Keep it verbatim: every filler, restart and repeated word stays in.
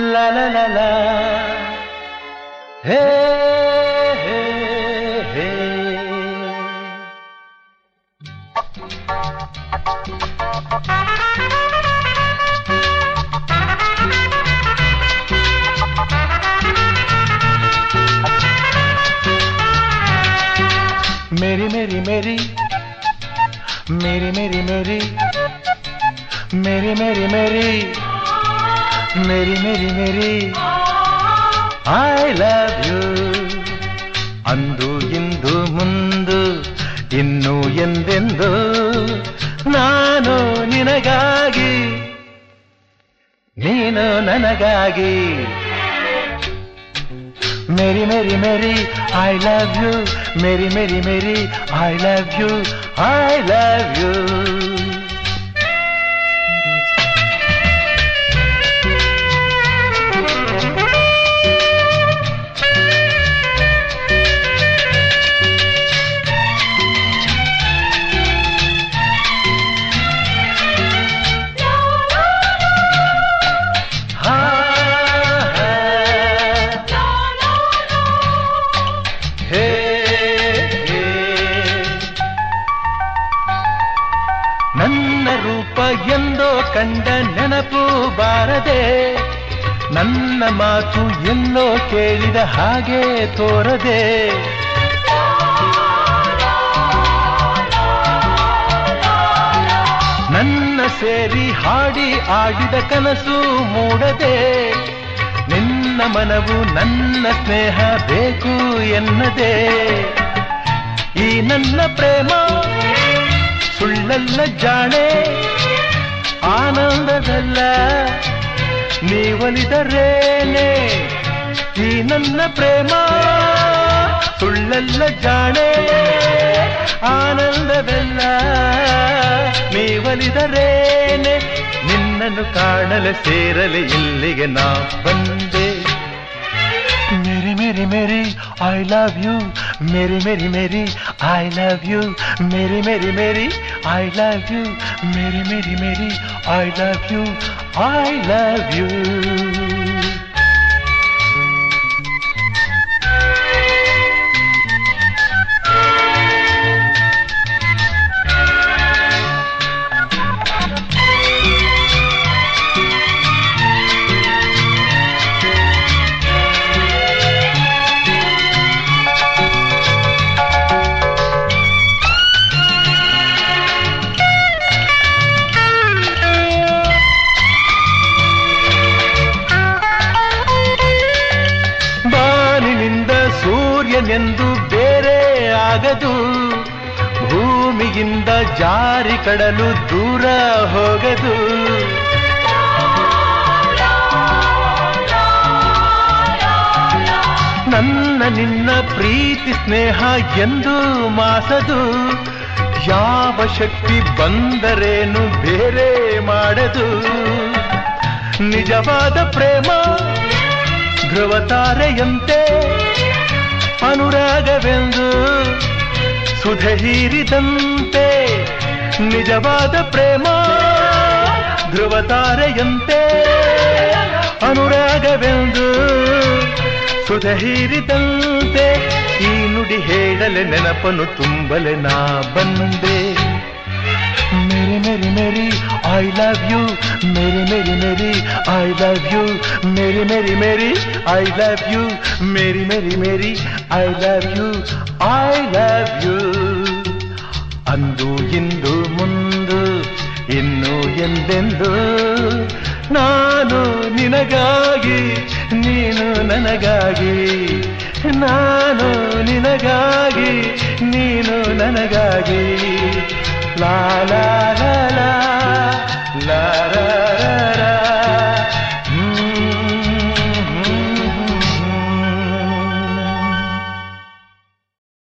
La la la la. Hey, hey, hey. मेरी मेरी मेरी मेरी मेरी मेरी मेरी मेरी मेरी मेरी मेरी मेरी I love you ಅಂದು ಇಂದು ಮುಂದು ಇನ್ನು ಎಂದೆಂದು ನಾನು ನಿನಗಾಗಿ ನೀನು ನನಗಾಗಿ मेरी मेरी मेरी I love you मेरी मेरी मेरी I love you I love you ನನ್ನ ರೂಪ ಎಂದೋ ಕಂಡ ನೆನಪು ಬಾರದೆ ನನ್ನ ಮಾತು ಎಲ್ಲೋ ಕೇಳಿದ ಹಾಗೆ ತೋರದೆ ನನ್ನ ಸೇರಿ ಹಾಡಿ ಆಡಿದ ಕನಸು ಮೂಡದೆ ನಿನ್ನ ಮನವು ನನ್ನ ಸ್ನೇಹ ಬೇಕು ಎನ್ನದೆ ಈ ನನ್ನ ಪ್ರೇಮ ಸುಳ್ಳಲ್ಲ ಜಾಣೆ ಆನಂದದಲ್ಲ ನೀವಲಿದರೇನೆ ಈ ನನ್ನ ಪ್ರೇಮ ಸುಳ್ಳಲ್ಲ ಜಾಣೆ ಆನಂದದಲ್ಲ ನೀವಲಿದರೇನೆ ನಿನ್ನನ್ನು ಕಾಣಲು ಸೇರಲು ಇಲ್ಲಿಗೆ ನಾ ಬಂದೆ मेरी मेरी मेरी I love you मेरी मेरी मेरी I love you मेरी मेरी मेरी I love you मेरी मेरी मेरी I love you I love you ಎಂದು ಬೇರೆ ಆಗದು ಭೂಮಿಯಿಂದ ಜಾರಿ ಕಡಲು ದೂರ ಹೋಗದು ನನ್ನ ನಿನ್ನ ಪ್ರೀತಿ ಸ್ನೇಹ ಎಂದು ಮಾಸದು ಯಾವ ಶಕ್ತಿ ಬಂದರೇನು ಬೇರೆ ಮಾಡದು ನಿಜವಾದ ಪ್ರೇಮ ಧ್ರುವತಾರೆಯಂತೆ ಅನುರಾಗವೆಂದು ಸುಧೆ ಹೀರಿದಂತೆ ನಿಜವಾದ ಪ್ರೇಮ ಧ್ರುವತಾರೆಯಂತೆ ಅನುರಾಗವೆಂದು ಸುಧೆ ಹೀರಿದಂತೆ ಈ ನುಡಿ ಹೇಳಲೆ ನೆನಪನ್ನು ತುಂಬಲೆ ನಾ ಬಂದೆ मेरी मेरी मेरी I love you मेरी मेरी मेरी I love you मेरी मेरी मेरी I love you मेरी मेरी मेरी I love you I love you ಅಂದು ಇಂದು ಮುಂದು ಇನ್ನು ಎಂದೆಂದು ನಾನು ನಿನಗಾಗಿ ನೀನು ನನಗಾಗಿ ನಾನು ನಿನಗಾಗಿ ನೀನು ನನಗಾಗಿ La la la la la la